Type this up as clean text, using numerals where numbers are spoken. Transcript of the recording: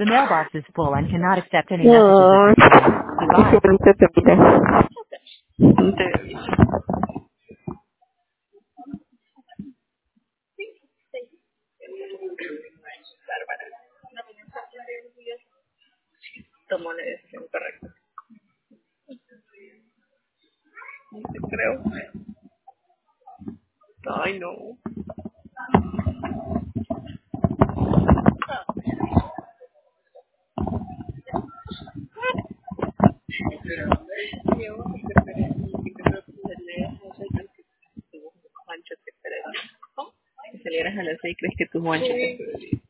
The mailbox is full and cannot accept any messages at this time. Goodbye. Siempre te pide. Tomó la decisión correcta. No te creo. Ay, no. ¿Cómo? Que salieras a las 6, ¿crees que tu Juancho te esperaría?